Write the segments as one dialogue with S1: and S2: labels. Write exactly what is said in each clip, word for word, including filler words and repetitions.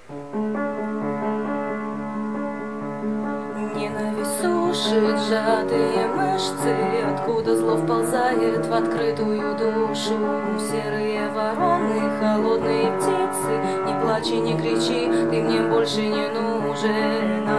S1: Ненависть сушит сжатые мышцы, откуда зло вползает в открытую душу. Серые вороны, холодные птицы, не плачь и не кричи, ты мне больше не нужен.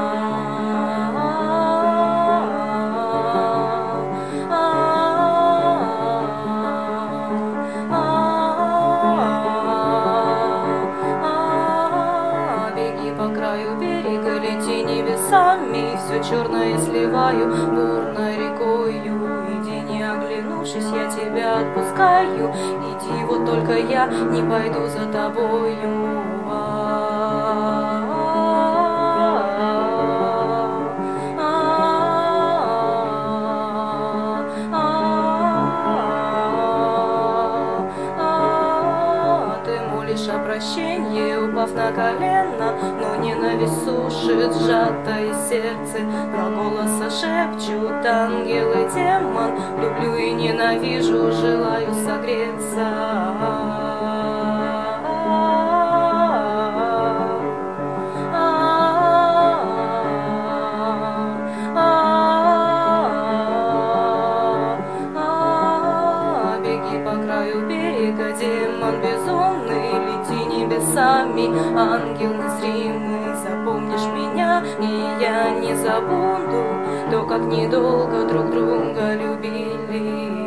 S1: Беги по краю берега, лети небесами, все черное сливаю бурной рекою. Иди, не оглянувшись, я тебя отпускаю. Иди, вот только я не пойду за тобою. Ты молишь о прощении, упав на колено, но ненависть сушит сжатое сердце. Два голоса шепчут ангел и демон, люблю и ненавижу, желаю согреться. Беги по краю берега, демон безумный, лети небесами, ангел незримый. Запомнишь меня, и я не забуду то, как недолго друг друга любили.